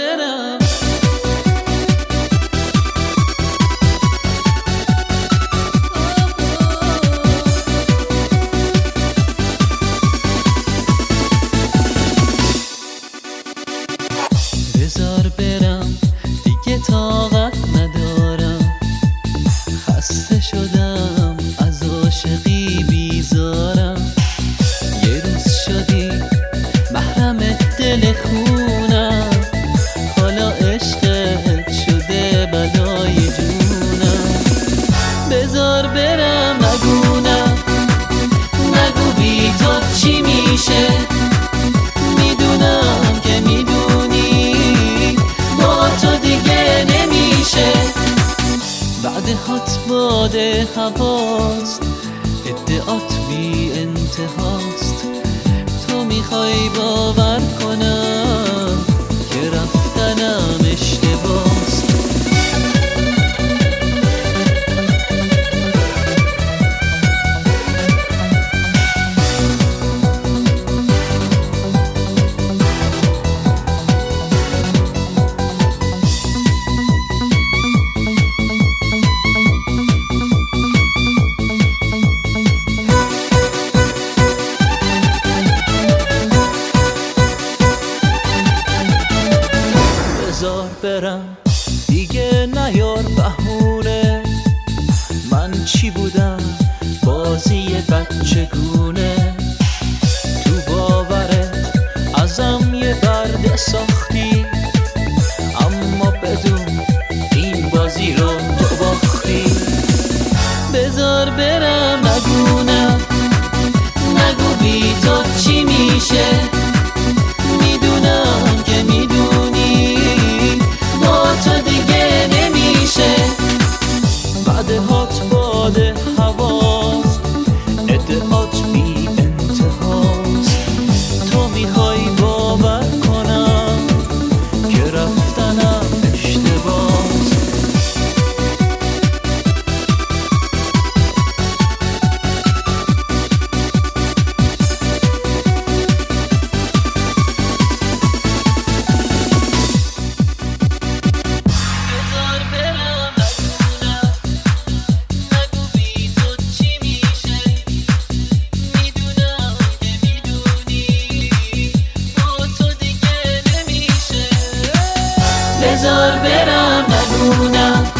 برم. بذار برم دیگه طاقت ندارم، خسته شدم از عاشقی بیزارم. یه روز شدی محرم دل خونم، حالا عشقت شده بلای جونم. بذار برم نگونم، نگو بی تو چی میشه، میدونم که میدونی با تو دیگه نمیشه. بعد هات باد هواست، ادعات بی انتهاست، تو میخوای باور کنم که رفتنم اشتباست. بذار برم دیگه نیار بهونه، من چی بودم بازی بچگونه. تو باورت ازم یه برده ساختی، اما بدون این بازی رو تو باختی. بذار برم نگونم، نگو بی تو چی میشه، میدونم که میدونی با تو دیگه نمیشه. بعد هات باد هواست، ادعات بی انتهاست، تو میخوای باور کنم که رفتنم اشتباست. بذار برم نگونم،